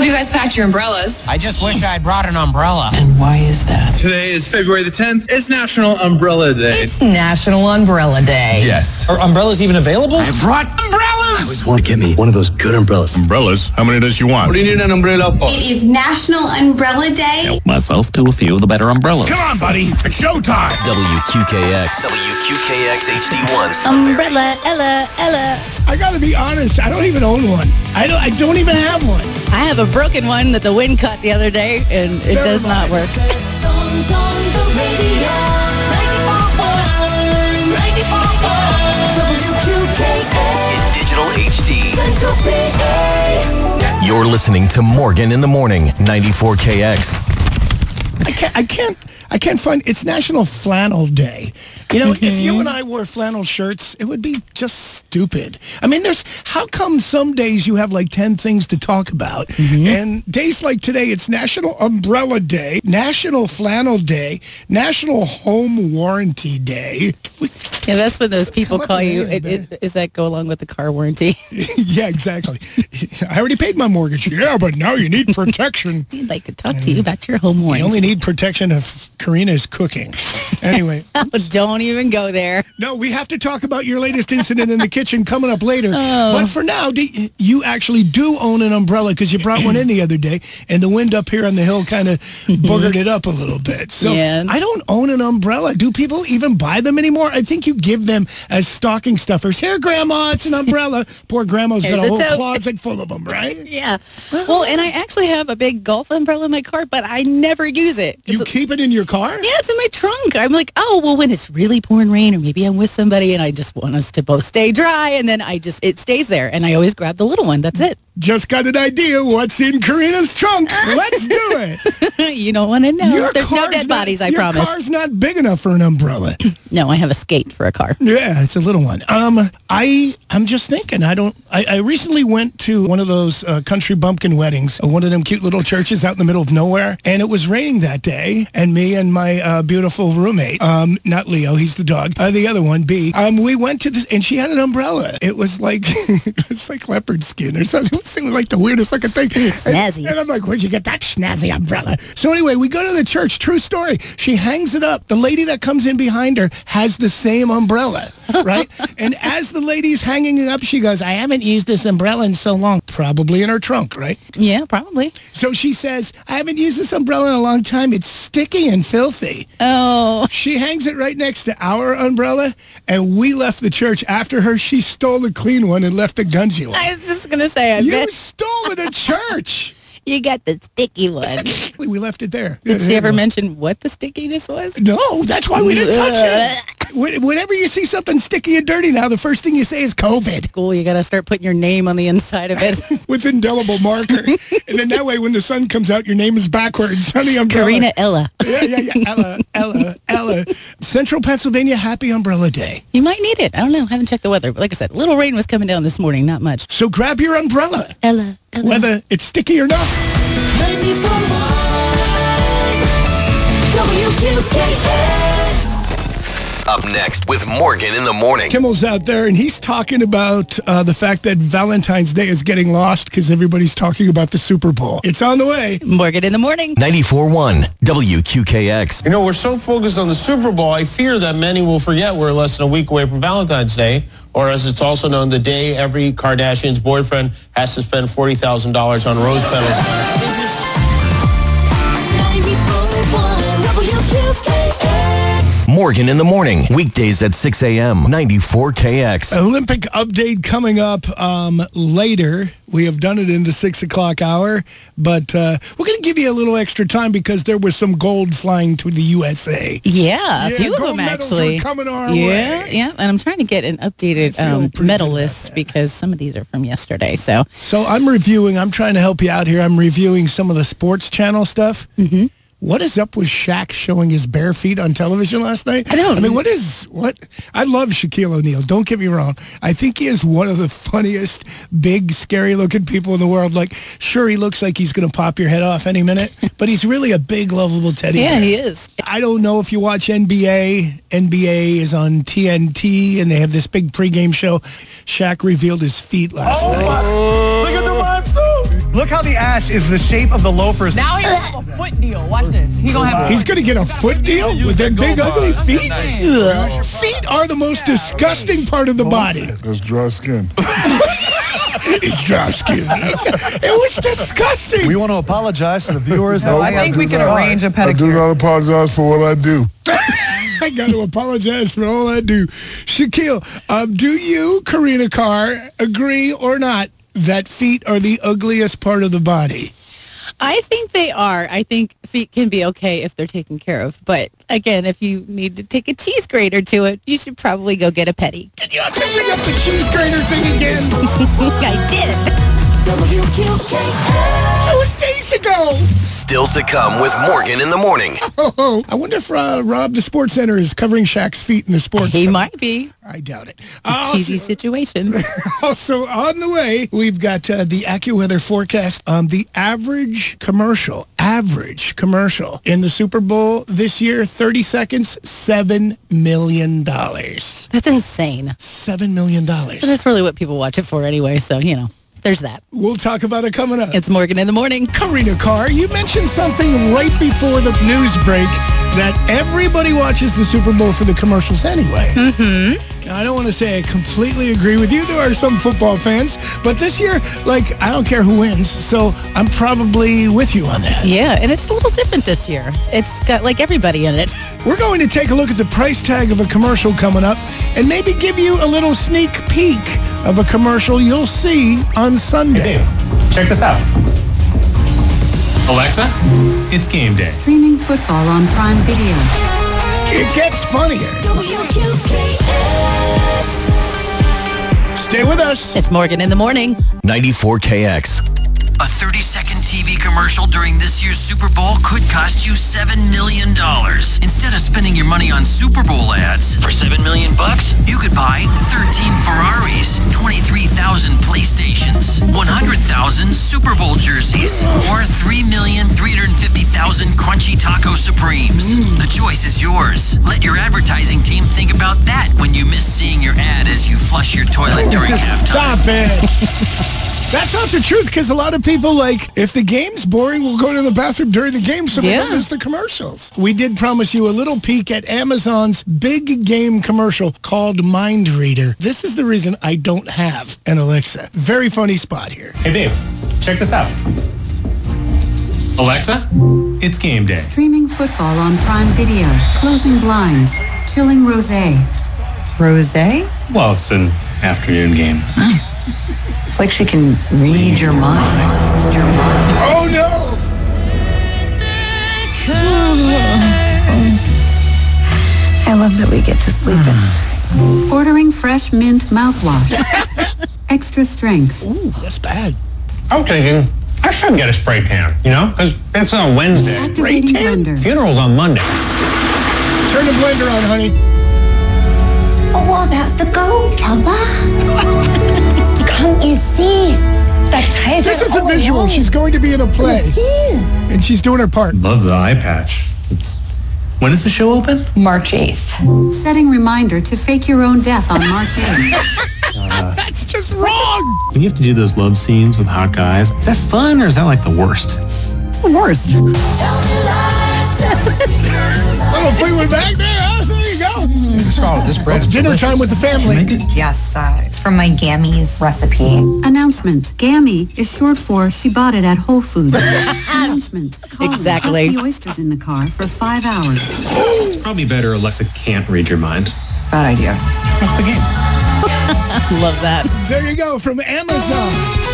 you guys packed your umbrellas. I just wish I'd brought an umbrella. And why is that? Today is February the 10th. It's National Umbrella Day. It's National Umbrella Day. Yes. Are umbrellas even available? I brought umbrellas! I always want to get me one of those good umbrellas. Umbrellas? How many does she want? What do you need an umbrella for? It is National Umbrella Day. Help myself to a few of the better umbrellas. Come on, buddy. It's showtime. WQKX HD1. Umbrella, Ella. I gotta be honest, I don't even own one. I don't even have one. I have a broken one that the wind caught the other day, and it does not work. In digital HD. You're listening to Morgan in the Morning, 94KX. I can't find. It's National Flannel Day. You know, if you and I wore flannel shirts, it would be just stupid. I mean, how come some days you have like 10 things to talk about, and days like today, it's National Umbrella Day, National Flannel Day, National Home Warranty Day. Yeah, that's when those people call you. Does that go along with the car warranty? Yeah, exactly. I already paid my mortgage. Yeah, but now you need protection. We'd like to talk to you about your home warranty. You only need protection if Karina is cooking. Anyway. Don't even go there. No, we have to talk about your latest incident in the kitchen coming up later. But for now, you actually do own an umbrella because you brought one in the other day, and the wind up here on the hill kind of boogered it up a little bit. So I don't own an umbrella. Do people even buy them anymore? I think you give them as stocking stuffers. Here, Grandma, it's an umbrella. Poor Grandma's got a whole closet full of them, right? Yeah. Well, and I actually have a big golf umbrella in my car, but I never use it. You keep it in your car? Yeah, it's in my trunk. I'm like, oh, well, when it's really pouring rain, or maybe I'm with somebody and I just want us to both stay dry, and then it stays there, and I always grab the little one. That's it. Just got an idea what's in Karina's trunk. Let's do it. You don't want to know. There's no dead bodies, I promise. Your car's not big enough for an umbrella. No, I have a skate for a car. Yeah, it's a little one. I'm just thinking, I recently went to one of those country bumpkin weddings, one of them cute little churches out in the middle of nowhere, and it was raining that day, and me and my beautiful roommate, not Leo, he's the dog, the other one, B, we went to this, and she had an umbrella. It was like, it's like leopard skin or something. It was like the weirdest looking thing. Snazzy. And I'm like, where'd you get that snazzy umbrella? So anyway, we go to the church. True story. She hangs it up. The lady that comes in behind her has the same umbrella, right? And as the lady's hanging it up, she goes, I haven't used this umbrella in so long. Probably in her trunk, right? Yeah, probably. So she says, I haven't used this umbrella in a long time. It's sticky and filthy. Oh. She hangs it right next to our umbrella, and we left the church after her. She stole the clean one and left the gungy one. I was just going to say, You stole it at church. You got the sticky one. We left it there. Did she ever mention what the stickiness was? No, that's why we didn't touch it. Whenever you see something sticky and dirty now, the first thing you say is COVID. Cool, you got to start putting your name on the inside of it. With indelible marker. And then that way, when the sun comes out, your name is backwards on the umbrella. Karina Ella. Yeah. Ella. Central Pennsylvania, happy Umbrella Day. You might need it. I don't know. I haven't checked the weather. But like I said, little rain was coming down this morning, not much. So grab your umbrella. Ella. Whether it's sticky or not. Up next with Morgan in the Morning. Kimmel's out there, and he's talking about the fact that Valentine's Day is getting lost because everybody's talking about the Super Bowl. It's on the way. Morgan in the Morning. 94.1 WQKX. You know, we're so focused on the Super Bowl, I fear that many will forget we're less than a week away from Valentine's Day, or as it's also known, the day every Kardashian's boyfriend has to spend $40,000 on rose petals. Morgan in the Morning, weekdays at 6 a.m., 94KX. Olympic update coming up later. We have done it in the 6 o'clock hour, but we're going to give you a little extra time because there was some gold flying to the USA. Yeah, a few of gold them medals actually. are coming our way. Yeah, and I'm trying to get an updated medal list because some of these are from yesterday. So I'm trying to help you out here. I'm reviewing some of the sports channel stuff. Mm-hmm. What is up with Shaq showing his bare feet on television last night? I mean, what? I love Shaquille O'Neal. Don't get me wrong. I think he is one of the funniest, big, scary-looking people in the world. Like, sure, he looks like he's going to pop your head off any minute, but he's really a big, lovable teddy bear. Yeah, he is. I don't know if you watch NBA. NBA is on TNT, and they have this big pregame show. Shaq revealed his feet last night. Look at the monster! Look how the ash is the shape of the loafers. Now he has a foot deal. Watch this. He's going to have He's going to get a foot deal with them big, ugly feet? Feet are the most disgusting part of the body. That's dry skin. It's dry skin. It was disgusting. We want to apologize to the viewers. I think we can arrange a pedicure. I do not apologize for what I do. I got to apologize for all I do. Shaquille, do you, Karina Carr, agree or not that feet are the ugliest part of the body? I think they are. I think feet can be okay if they're taken care of. But again, if you need to take a cheese grater to it, you should probably go get a pedi. Did you have to bring up the cheese grater thing again? I did. That was days ago. Still to come with Morgan in the morning. Oh, I wonder if Rob, the Sports Center, is covering Shaq's feet in the sports. He might be. I doubt it. Cheesy situation. Also on the way, we've got the AccuWeather forecast. The average commercial in the Super Bowl this year, 30 seconds, $7 million. That's insane. $7 million. But that's really what people watch it for anyway, so, there's that. We'll talk about it coming up. It's Morgan in the morning. Karina Carr, you mentioned something right before the news break that everybody watches the Super Bowl for the commercials anyway. Mm-hmm. Now, I don't want to say I completely agree with you. There are some football fans. But this year, I don't care who wins. So I'm probably with you on that. Yeah, and it's a little different this year. It's got, everybody in it. We're going to take a look at the price tag of a commercial coming up and maybe give you a little sneak peek of a commercial you'll see on Sunday. Hey, check this out. Alexa, it's game day. Streaming football on Prime Video. It gets funnier. Stay with us. It's Morgan in the morning. 94KX. A 30-second TV commercial during this year's Super Bowl could cost you $7 million. Instead of spending your money on Super Bowl ads, for $7 million, you could buy 13 Ferraris, 23,000 PlayStations, 100,000 Super Bowl jerseys, or 3,350,000 Crunchy Taco Supremes. The choice is yours. Let your advertising team think about that when you miss seeing your ad as you flush your toilet during halftime. Stop it. That's not the truth, because a lot of people, if the game's boring, we'll go to the bathroom during the game so we don't miss the commercials. We did promise you a little peek at Amazon's big game commercial called Mind Reader. This is the reason I don't have an Alexa. Very funny spot here. Hey, babe, check this out. Alexa, it's game day. Streaming football on Prime Video. Closing blinds. Chilling rosé. Rosé? Well, it's an afternoon game. It's like she can read your mind. Oh, no! I love that we get to sleep in. Ordering fresh mint mouthwash. Extra strength. Ooh, that's bad. I'm thinking I should get a spray tan, because it's on Wednesday. Activating blender. Funeral's on Monday. Turn the blender on, honey. What about the gold, Papa? Come and see the treasure. This is a visual. She's going to be in a play. And she's doing her part. Love the eye patch. When does the show open? March 8th. Setting reminder to fake your own death on March 8th. That's just wrong. When you have to do those love scenes with hot guys, is that fun or is that the worst? It's the worst. Little Fleetwood Mac there. There you go. This bread is dinner time with the family. Yes, it's from my Gammy's recipe. Announcement. Gammy is short for she bought it at Whole Foods. Announcement. Exactly. Left the oysters in the car for 5 hours. It's probably better Alexa can't read your mind. Bad idea. What's the game? Love that. There you go, from Amazon.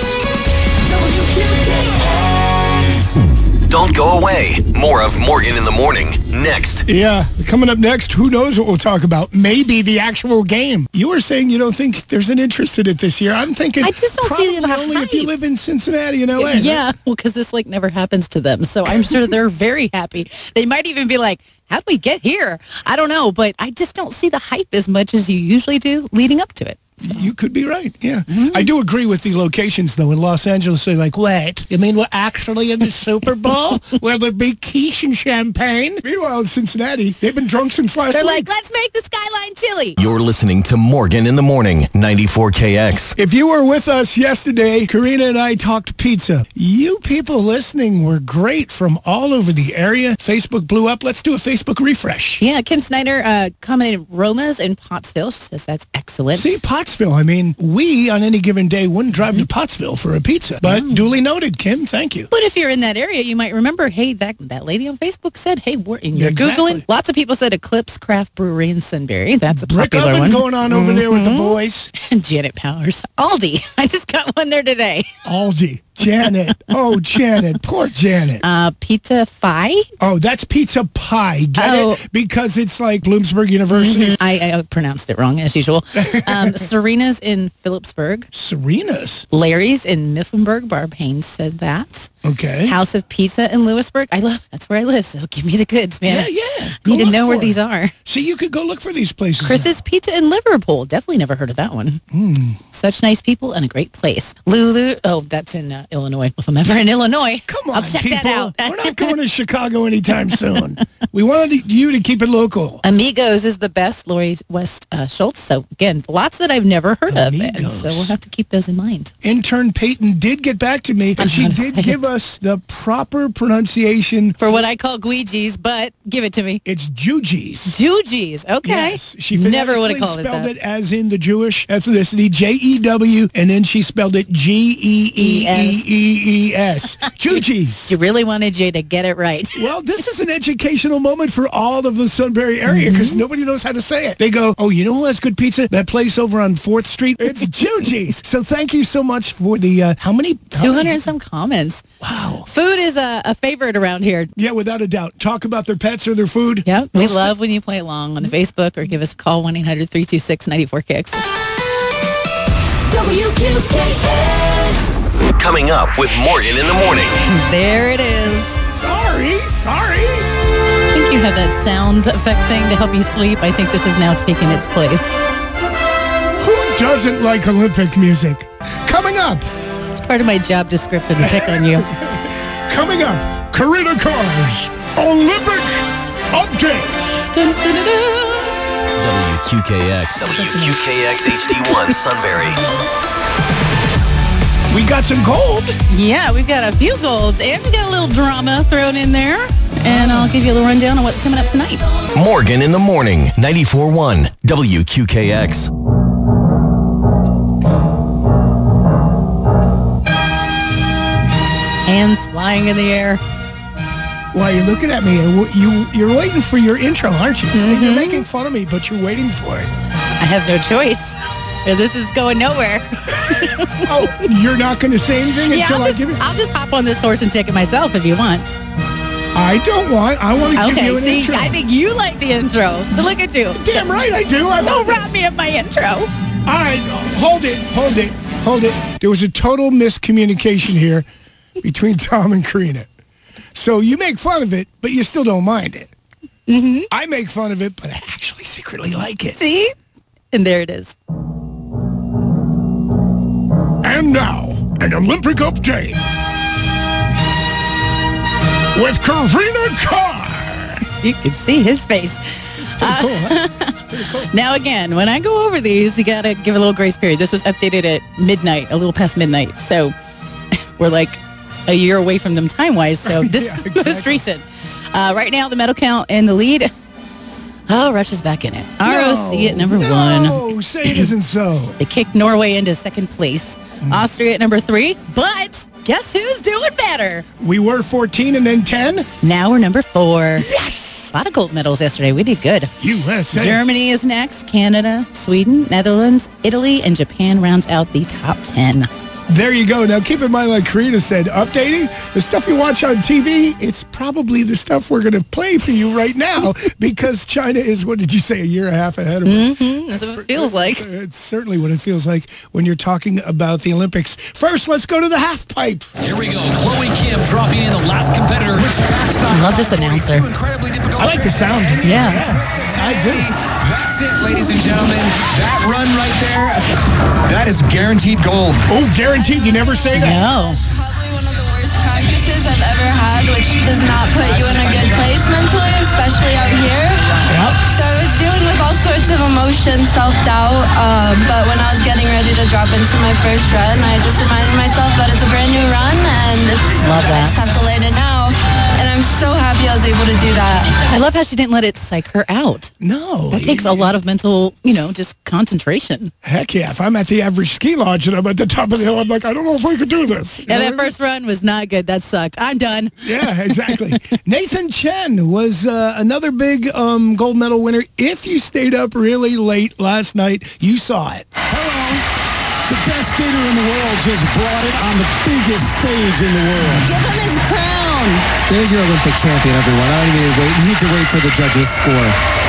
Don't go away. More of Morgan in the morning next. Yeah, coming up next, who knows what we'll talk about? Maybe the actual game. You were saying you don't think there's an interest in it this year. I'm thinking I just don't see the only hype. if you live in Cincinnati and LA. Yeah, right? well, because this never happens to them. So I'm sure they're very happy. They might even be like, how'd we get here? I don't know, but I just don't see the hype as much as you usually do leading up to it. You could be right, yeah. I do agree with the locations, though. In Los Angeles, they're like, wait, you mean we're actually in the Super Bowl? Where there'll be quiche and champagne? Meanwhile, in Cincinnati, they've been drunk since last They're week. like, let's make the skyline chili. You're listening to Morgan in the Morning, 94KX. If you were with us yesterday, Karina and I talked pizza. You people listening were great from all over the area. Facebook blew up. Let's do a Facebook refresh. Yeah, Kim Snyder commented Roma's in Pottsville. She says that's excellent. See, Pottsville. I mean, we on any given day wouldn't drive to Pottsville for a pizza. But duly noted, Kim. Thank you. But if you're in that area, you might remember, hey, that lady on Facebook said, hey, we're in your Exactly. Googling. Lots of people said Eclipse Craft Brewery in Sunbury. That's a Brick popular oven one. going on over there with the boys. And Janet Powers. Aldi. I just got one there today. Aldi. Janet. Oh, Janet. Poor Janet. Pizza Pie? Oh, that's pizza pie. Get it? Because it's like Bloomsburg University. I pronounced it wrong, as usual. Serena's in Phillipsburg. Serena's? Larry's in Mifflinburg. Barb Haynes said that. Okay. House of Pizza in Lewisburg. That's where I live, so give me the goods, man. Yeah. Need to know where these are. See, you could go look for these places. Chris's Pizza in Liverpool. Definitely never heard of that one. Such nice people and a great place. Lulu. Oh, that's in Illinois. If I'm ever in Illinois, come on, I'll check people. that out. We're not going to Chicago anytime soon. We wanted you to keep it local. Amigos is the best. Lori West Schultz. So again, lots that I've never heard of, and so we'll have to keep those in mind. Intern Peyton did get back to me, and she did give us the proper pronunciation for what I call Guigi's, but give it to me. It's Juji's. Juji's. Okay. Yes, she never would have called it spelled that. it as in the Jewish ethnicity, Jew, and then she spelled it Geeees. Juji's. She really wanted you to get it right. Well, this is an educational moment for all of the Sunbury area because nobody knows how to say it. They go, oh, you know who has good pizza? That place over on 4th Street? It's Juji's. So thank you so much for the, how many? 200 and some comments. Wow. Food is a favorite around here. Yeah, without a doubt. Talk about their pets or their food. Yeah, we love when you play along on the Facebook or give us a call, 1-800-326-94KX. WQKX. Coming up with Morgan in the Morning. There it is. Sorry. I think you have that sound effect thing to help you sleep. I think this is now taking its place. Who doesn't like Olympic music? Coming up. It's part of my job description to pick on you. Coming up, Karina Carr's Olympic Update. Dun, dun, dun, dun. WQKX HD1 Sunbury. We got some gold. Yeah, we've got a few golds, and we got a little drama thrown in there. And I'll give you a little rundown on what's coming up tonight. Morgan in the Morning, 94.1 WQKX. Hands flying in the air. Why, you're looking at me. You're waiting for your intro, aren't you? See, you're making fun of me, but you're waiting for it. I have no choice. This is going nowhere. Oh, you're not going to say anything until I give it? I'll just hop on this horse and take it myself if you want. I don't want. I want to give you an intro. I think you like the intro. So look at you. Damn right I do. Don't rob me of my intro. All right, hold it. There was a total miscommunication here between Tom and Karina. So you make fun of it, but you still don't mind it. Mm-hmm. I make fun of it, but I actually secretly like it. See? And there it is. And now, an Olympic update with Karina Carr. You can see his face. It's pretty cool, huh? It's pretty cool. Now, again, when I go over these, you got to give a little grace period. This was updated at midnight, a little past midnight. So we're like a year away from them time-wise. So this is most recent. Right now, the medal count in the lead. Oh, Russia's back in it. ROC at number 1. No, say it isn't so. They kicked Norway into second place. Austria at number 3. But guess who's doing better? We were 14 and then 10. Now we're number 4. Yes! A lot of gold medals yesterday. We did good. USA. Germany is next. Canada, Sweden, Netherlands, Italy, and Japan rounds out the top 10. There you go. Now, keep in mind, like Karina said, updating the stuff you watch on TV, it's probably the stuff we're going to play for you right now because China is, what did you say, a year and a half ahead of us? Mm-hmm. That's what it feels like. It's certainly what it feels like when you're talking about the Olympics. First, let's go to the half pipe. Here we go. Chloe Kim dropping in the last competitor. Which trackside love this announcer. I like the sound. Yeah. I do. That's it, ladies and gentlemen. That run right there, that is guaranteed gold. Oh, guaranteed. You never say that. No. Probably one of the worst practices I've ever had, which does not put you in a good place mentally, especially out here. Yep. So I was dealing with all sorts of emotions, self-doubt, but when I was getting ready to drop into my first run, I just reminded myself that it's a brand new run, and I just have to land it now. And I'm so happy I was able to do that. I love how she didn't let it psych her out. No. That takes a lot of mental, just concentration. Heck yeah. If I'm at the average ski lodge and I'm at the top of the hill, I'm like, I don't know if I could do this. Yeah, that first run was not good. That sucked. I'm done. Yeah, exactly. Nathan Chen was another big gold medal winner. If you stayed up really late last night, you saw it. The best skater in the world just brought it on the biggest stage in the world. Give him his crown. There's your Olympic champion, everyone. I don't even need to wait for the judges' score.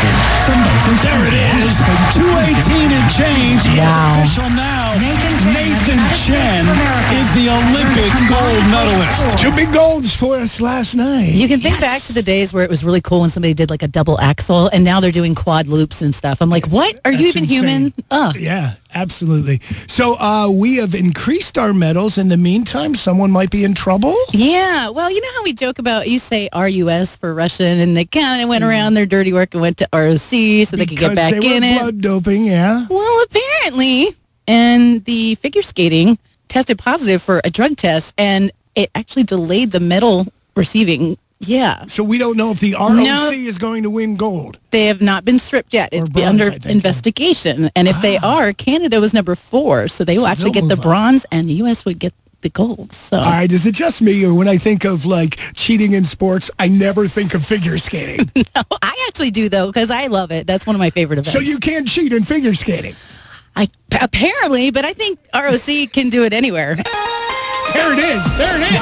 There it is. 218 and change. It's official now. Nathan Chen is the Olympic gold medalist. 2 big golds for us last night. You can think back to the days where it was really cool when somebody did like a double axel, and now they're doing quad loops and stuff. I'm like, what? Are you even human? Yeah, absolutely. So we have increased our medals. In the meantime, someone might be in trouble. Yeah. Well, you know how we joke about, you say RUS for Russian, and they kind of went around their dirty work and went to ROC so they could get back in it. Blood doping, yeah. Well, apparently, and the figure skating tested positive for a drug test, and it actually delayed the medal receiving. Yeah. So we don't know if the ROC is going to win gold. They have not been stripped yet. It's under investigation. And if they are, Canada was number 4, so they will actually get the bronze, and the U.S. would get the gold. So. All right, is it just me, or when I think of like cheating in sports, I never think of figure skating? No, I actually do though, because I love it. That's one of my favorite events. So you can't cheat in figure skating? Apparently, but I think ROC can do it anywhere. There it is. There it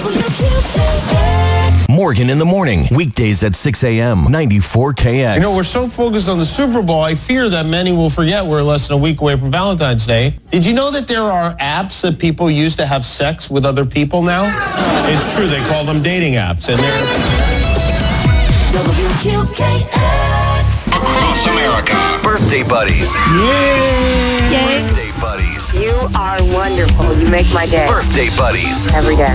is. Morgan in the morning, weekdays at 6 a.m., 94KX. We're so focused on the Super Bowl, I fear that many will forget we're less than a week away from Valentine's Day. Did you know that there are apps that people use to have sex with other people now? It's true, they call them dating apps, and they're... WQKX. Across America. Birthday buddies. Yeah. Birthday buddies. You are wonderful. You make my day. Birthday buddies. Every day.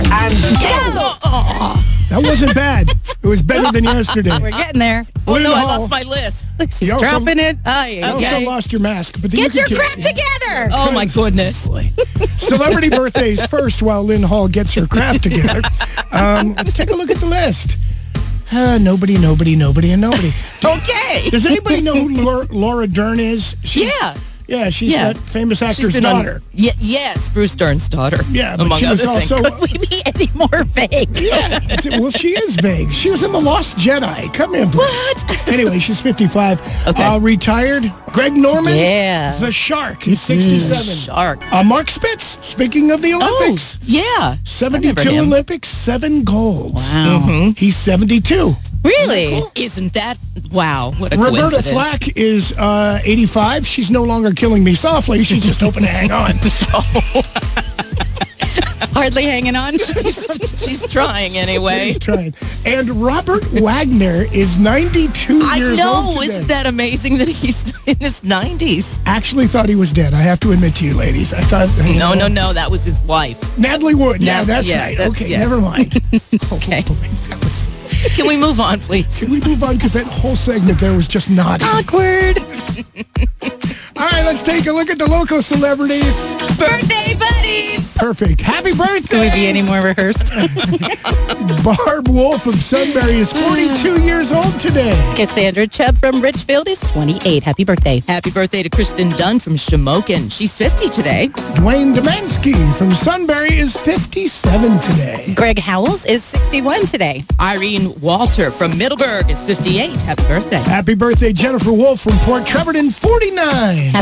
That wasn't bad. It was better than yesterday. We're getting there. Oh, no, I lost my list. She's dropping it. You also lost your mask. But Get your crap together. Oh, my goodness. Celebrity birthdays first while Lynn Hall gets her crap together. Let's take a look at the list. Nobody, and nobody. Okay. Does anybody know who Laura Dern is? Yeah, she's that famous actor's daughter. Yes, Bruce Dern's daughter. Yeah, but among she was other also... things. Could we be any more vague? Yeah, well, she is vague. She was in The Lost Jedi. Come in, please. What? Anyway, she's 55. Okay. Retired. Greg Norman. Yeah. The Shark. He's 67. Shark. Mark Spitz, speaking of the Olympics. Oh, yeah. 72 Olympics, 7 golds. Wow. Mm-hmm. He's 72. Really? Isn't that... Wow, what a Roberta coincidence. Flack is 85. She's no longer killing me softly. She's just hoping to hang on. Hardly hanging on. She's trying anyway. She's trying. And Robert Wagner is 92 years old I know. today. Isn't that amazing that he's in his 90s? Actually thought he was dead. I have to admit to you, ladies. I thought... No. That was his wife. Natalie Wood. Yeah, that's right. Okay, never mind. Okay. Oh, boy, that was... Can we move on, please? Can we move on? Because that whole segment there was just naughty. Awkward. All right, let's take a look at the local celebrities. Birthday buddies. Perfect. Happy birthday. Can we be any more rehearsed? Barb Wolf of Sunbury is 42 years old today. Cassandra Chubb from Richfield is 28. Happy birthday. Happy birthday to Kristen Dunn from Shamokin. She's 50 today. Dwayne Demansky from Sunbury is 57 today. Greg Howells is 61 today. Irene Walter from Middleburg is 58. Happy birthday. Happy birthday, Jennifer Wolf from Port Trevorton, 49. Happy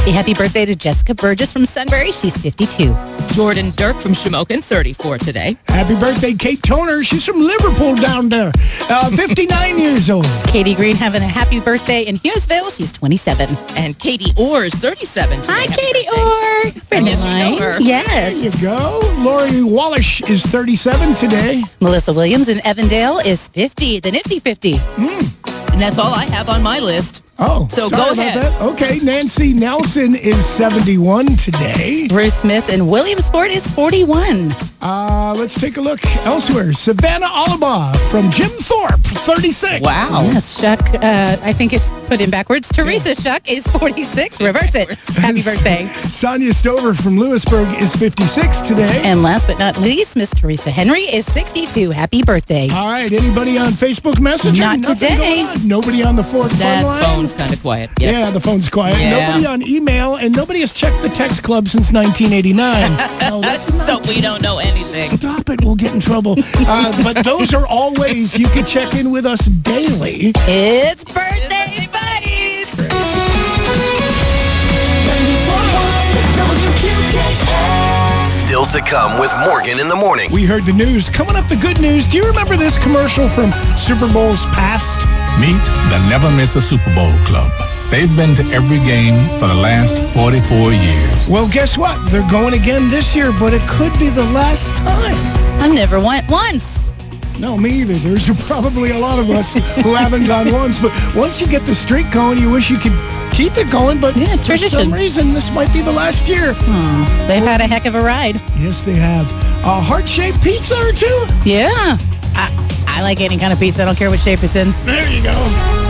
Happy birthday to Jessica Burgess from Sunbury. She's 52. Jordan Dirk from Shamokin, 34 today. Happy birthday, Kate Toner. She's from Liverpool down there. 59 years old. Katie Green having a happy birthday in Hughesville. She's 27. And Katie Orr is 37 today. Hi, Katie Orr. Friend of mine. Yes. There you go. Lori Wallish is 37 today. Melissa Williams in Evandale is 50. The Nifty 50. And that's all I have on my list. Oh, so sorry go about ahead. that. Okay, Nancy Nelson is 71 today. Bruce Smith in Williamsport is 41. Let's take a look elsewhere. Savannah Olibaugh from Jim Thorpe, 36. Wow. Yes, Shuck, I think it's put in backwards. Teresa Shuck is 46. Reverse it. Happy birthday. Sonia Stover from Lewisburg is 56 today. And last but not least, Miss Teresa Henry is 62. Happy birthday. All right, anybody on Facebook Messenger? Not Nothing today. going on? Nobody on the Ford That phone line? phone's kind of quiet. Yep. Yeah, the phone's quiet. Yeah. Nobody on email, and nobody has checked the text club since 1989. No, that's So we don't know anything. Stop it, we'll get in trouble. But those are all ways you can check in with us daily. It's birthday buddies. 94.1 Still to come with Morgan in the morning. We heard the news. Coming up, the good news. Do you remember this commercial from Super Bowls past? Meet the Never Miss a Super Bowl Club. They've been to every game for the last 44 years. Well, guess what? They're going again this year, but it could be the last time. I never went once. No, me either. There's probably a lot of us who haven't gone once, but once you get the streak going, you wish you could keep it going, but Yeah, for tradition. some reason, this might be the last year. They've had a heck of a ride. Yes, they have. Heart-shaped pizza or two? Yeah. I like any kind of pizza. I don't care what shape it's in. There you go.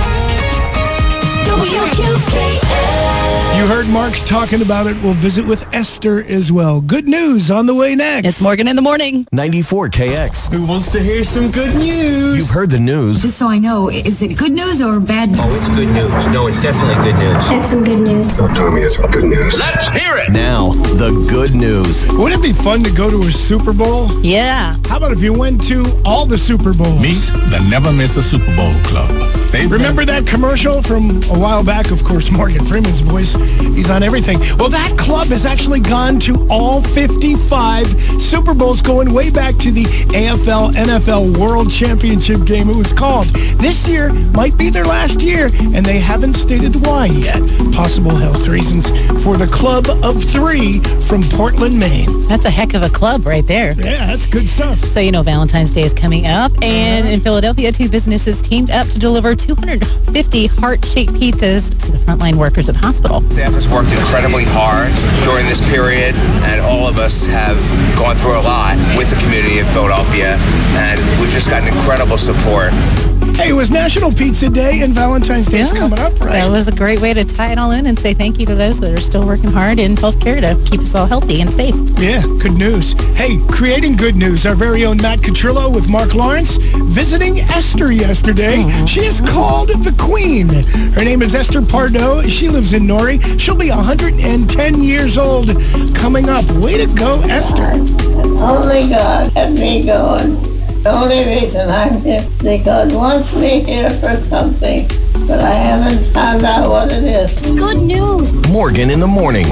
You heard Mark's talking about it. We'll visit with Esther as well. Good news on the way next. It's Morgan in the morning. 94 KX. Who wants to hear some good news? You've heard the news. Just so I know, is it good news or bad news? Oh, it's good news. No, it's definitely good news. It's some good news. Tommy, it's good news. Let's hear it. Now, the good news. Wouldn't it be fun to go to a Super Bowl? Yeah. How about if you went to all the Super Bowls? Meet the Never Miss a Super Bowl Club. Remember that commercial from a while back? Of course, Morgan Freeman's voice. He's on everything. Well, that club has actually gone to all 55 Super Bowls, going way back to the AFL NFL World Championship game it was called. This year might be their last year, and they haven't stated why yet. Possible health reasons for the Club of Three from Portland, Maine. That's a heck of a club right there. Yeah, that's good stuff. So, you know, Valentine's Day is coming up, and in Philadelphia, two businesses teamed up to deliver 250 heart-shaped pizzas to the frontline workers at the hospital. Staff has worked incredibly hard during this period, and all of us have gone through a lot with the community of Philadelphia, and we've just gotten incredible support. Hey, it was National Pizza Day, and Valentine's Day is coming up, right? That was a great way to tie it all in and say thank you to those that are still working hard in healthcare to keep us all healthy and safe. Yeah, good news. Hey, creating good news, our very own Matt Catrillo with Mark Lawrence visiting Esther yesterday. She is called the Queen. Her name is Esther Pardo. She lives in Norrie. She'll be 110 years old coming up. Way to go, Esther. Only God kept me going. The only reason I'm here is because wants me here for something, but I haven't found out what it is. Good news. Morgan in the morning.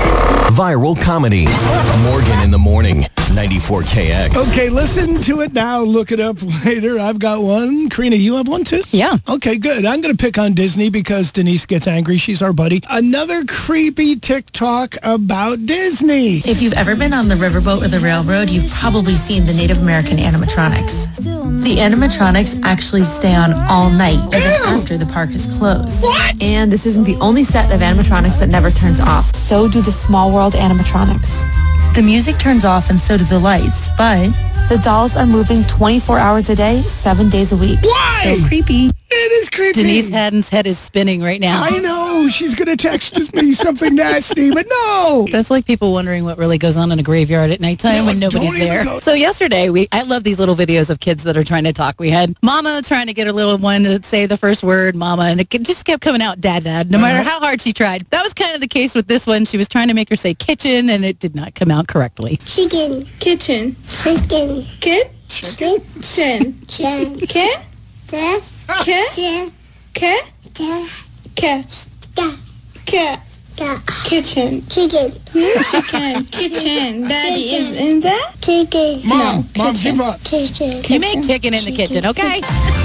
Viral comedy. Morgan in the morning. 94 KX. Okay, listen to it now. Look it up later. I've got one. Karina, you have one too? Yeah. Okay, good. I'm going to pick on Disney because Denise gets angry. She's our buddy. Another creepy TikTok about Disney. If you've ever been on the riverboat or the railroad, you've probably seen the Native American animatronics. The animatronics actually stay on all night, even after the park is closed. What? And this isn't the only set of animatronics that never turns off. So do the Small World animatronics. The music turns off and so do the lights, but the dolls are moving 24 hours a day, 7 days a week. Why? So creepy. It is creepy. Denise Haddon's head is spinning right now. I know. She's going to text me something nasty, but no. That's like people wondering what really goes on in a graveyard at nighttime when nobody's don't even there. go. So yesterday, I love these little videos of kids that are trying to talk. We had Mama trying to get her little one to say the first word, Mama, and it just kept coming out, Dad, no matter how hard she tried. That was kind of the case with this one. She was trying to make her say kitchen, and it did not come out correctly. Chicken. Kitchen. Chicken. Kit. Chicken. Chin. Chicken. Kit. Kit. Chicken. Kit. Kit. Kit. Yeah. Kitchen. Chicken. Chicken. Kitchen. Daddy is in there? Chicken. Mom, give up. Chicken. You make chicken in the kitchen, okay?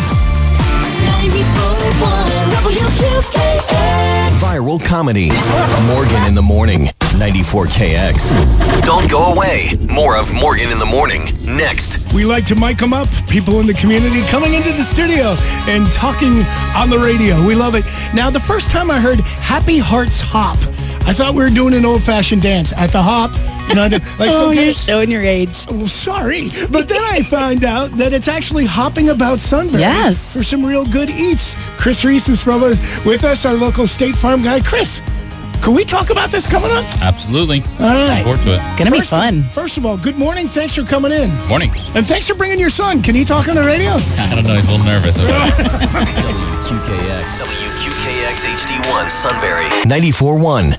Viral comedy. Morgan in the Morning. 94KX. Don't go away. More of Morgan in the Morning next. We like to mic them up. People in the community coming into the studio and talking on the radio. We love it. Now, the first time I heard Happy Hearts Hop, I thought we were doing an old-fashioned dance at the hop. You know, like you're showing your age. Oh, sorry. But then I found out that it's actually hopping about Sunbury. Yes. For some real good eats. Chris Reese is with us, our local State Farm guy. Chris, can we talk about this coming up? Absolutely. All right. Looking forward to it. Gonna be fun. First of all, good morning. Thanks for coming in. Morning. And thanks for bringing your son. Can he talk on the radio? I don't know. He's a little nervous. WQKX. WQKX HD1 Sunbury. 94.1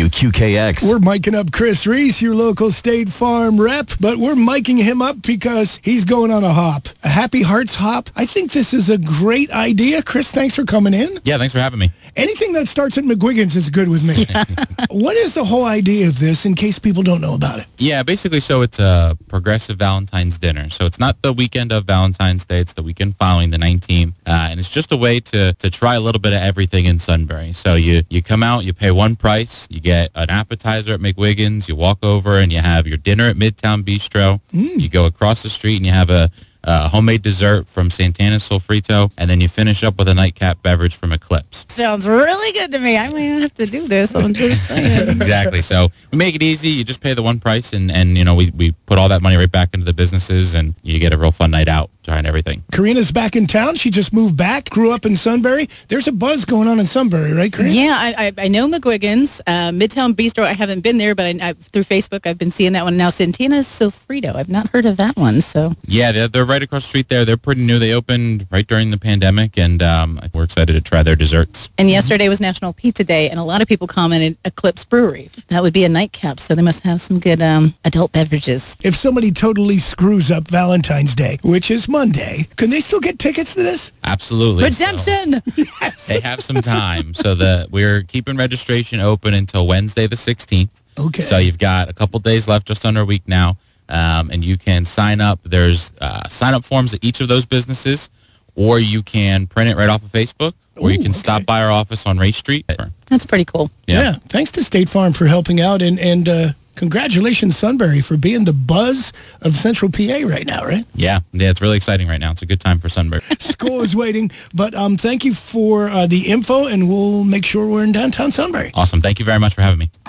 WQKX. We're miking up Chris Reese, your local State Farm rep, but we're miking him up because he's going on a hop. A Happy Hearts hop. I think this is a great idea. Chris, thanks for coming in. Yeah, thanks for having me. Anything that starts at McGuigan's is good with me. What is the whole idea of this in case people don't know about it? Yeah, basically, so it's a progressive Valentine's dinner. So it's not the weekend of Valentine's Day. It's the weekend following the 19th. And it's just a way to try a little bit of everything in Sunbury. So you come out, you pay one price, you get an appetizer at McGuigan's, you walk over and you have your dinner at Midtown Bistro. You go across the street and you have a homemade dessert from Santana Solfrito, and then you finish up with a nightcap beverage from Eclipse. Sounds really good to me. I might have to do this. I'm just saying. Exactly. So we make it easy. You just pay the one price, and you know, we put all that money right back into the businesses, and you get a real fun night out trying everything. Karina's back in town. She just moved back, grew up in Sunbury. There's a buzz going on in Sunbury, right, Karina? Yeah, I know McGuigan's. Midtown Bistro, I haven't been there, but I through Facebook, I've been seeing that one. Now, Santana Solfrito, I've not heard of that one. So yeah, they're right across the street there. They're pretty new. They opened right during the pandemic, and we're excited to try their desserts. And yesterday was National Pizza Day, and a lot of people commented Eclipse Brewery. That would be a nightcap, so they must have some good adult beverages. If somebody totally screws up Valentine's Day, which is Monday, can they still get tickets to this? Absolutely. Redemption! So yes. They have some time. So we're keeping registration open until Wednesday the 16th. Okay. So you've got a couple days left, just under a week now. And you can sign up. There's sign-up forms at each of those businesses, or you can print it right off of Facebook, or you can stop by our office on Race Street. That's pretty cool. Yeah. Thanks to State Farm for helping out, and congratulations, Sunbury, for being the buzz of Central PA right now, right? Yeah, it's really exciting right now. It's a good time for Sunbury. School is waiting, but thank you for the info, and we'll make sure we're in downtown Sunbury. Awesome. Thank you very much for having me.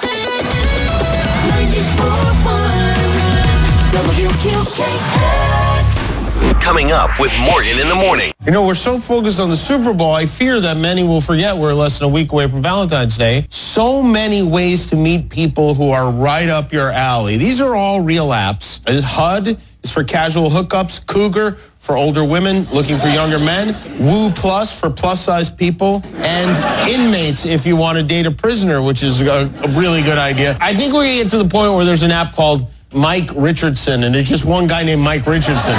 Coming up with Morgan in the Morning. You know, we're so focused on the Super Bowl, I fear that many will forget we're less than a week away from Valentine's Day. So many ways to meet people who are right up your alley. These are all real apps. HUD is for casual hookups, Cougar for older women looking for younger men, Woo Plus for plus-size people, and Inmates if you want to date a prisoner, which is a really good idea. I think we're going to get to the point where there's an app called Mike Richardson, and it's just one guy named Mike Richardson.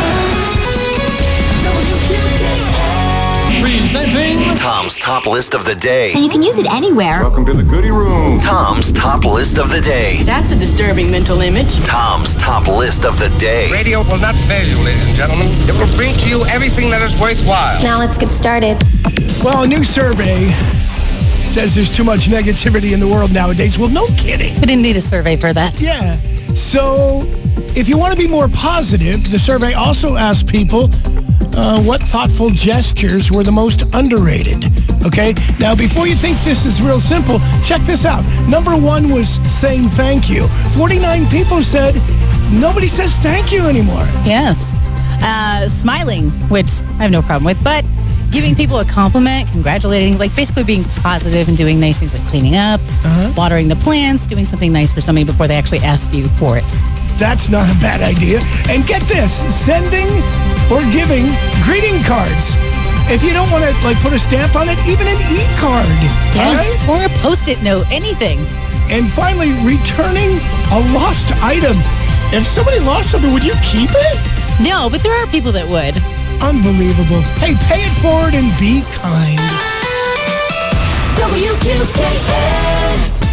Presenting Tom's Top List of the Day. And you can use it anywhere. Welcome to the goodie room. Tom's Top List of the Day. That's a disturbing mental image. Tom's Top List of the Day. Radio will not fail you, ladies and gentlemen. It will bring to you everything that is worthwhile. Now let's get started. Well, a new survey says there's too much negativity in the world nowadays. Well, no kidding. We didn't need a survey for that. Yeah. So if you want to be more positive, the survey also asked people what thoughtful gestures were the most underrated. Okay? Now, before you think this is real simple, check this out. Number one was saying thank you. 49 people said nobody says thank you anymore. Yes. Smiling, which I have no problem with, but giving people a compliment, congratulating, like basically being positive and doing nice things like cleaning up, watering the plants, doing something nice for somebody before they actually ask you for it. That's not a bad idea. And get this, sending or giving greeting cards. If you don't want to put a stamp on it, even an e-card. Yeah. Right? Or a Post-it note, anything. And finally, returning a lost item. If somebody lost something, would you keep it? No, but there are people that would. Unbelievable. Hey, pay it forward and be kind. WQKX.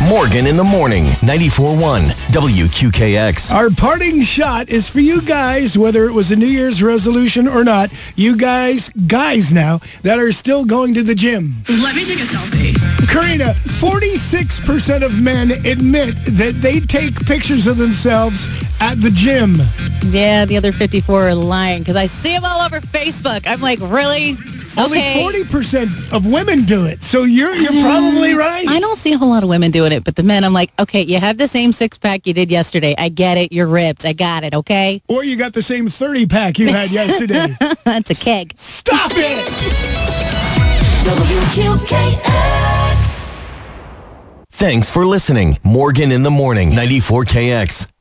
Morgan in the Morning, 94.1 WQKX. Our parting shot is for you guys, whether it was a New Year's resolution or not. You guys now, that are still going to the gym. Let me take a selfie. Karina, 46% of men admit that they take pictures of themselves at the gym. Yeah, the other 54 are lying because I see them all over Facebook. I'm like, really? Only Okay. 40% of women do it, so you're probably right. I don't see a whole lot of women doing it, but the men, I'm like, okay, you have the same six-pack you did yesterday. I get it. You're ripped. I got it, okay? Or you got the same 30-pack you had yesterday. That's a keg. Stop it! Thanks for listening. Morgan in the Morning, 94KX.